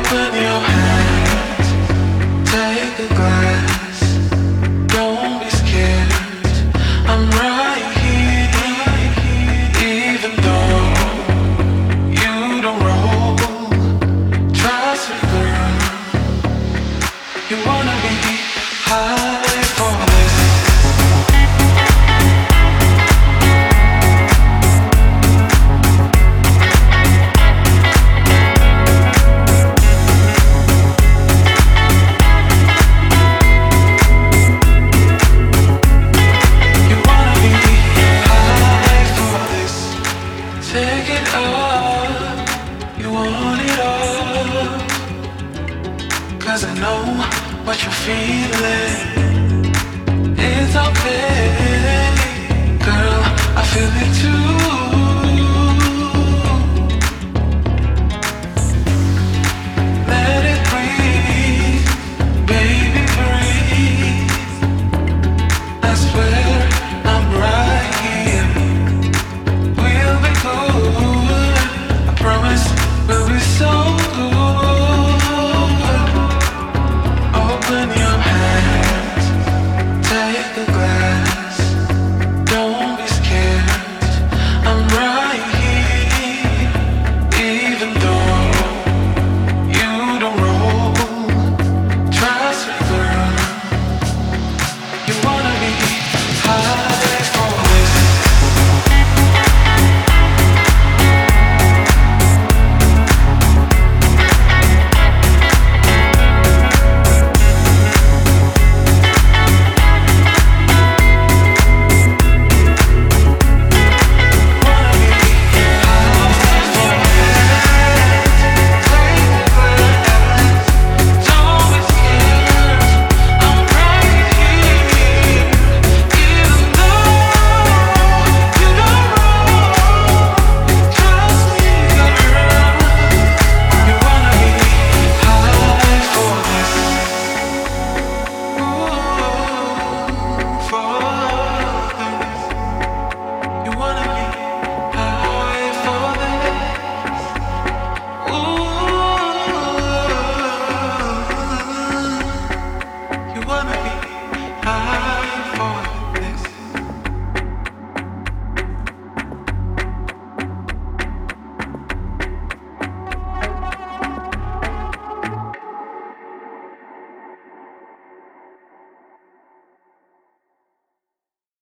Open your hands, take a glass. Don't be scared, I'm right here. Even though you don't roll, trust me, girl. You wanna be high for this. Take it up, you want it all. 'Cause I know what you're feeling.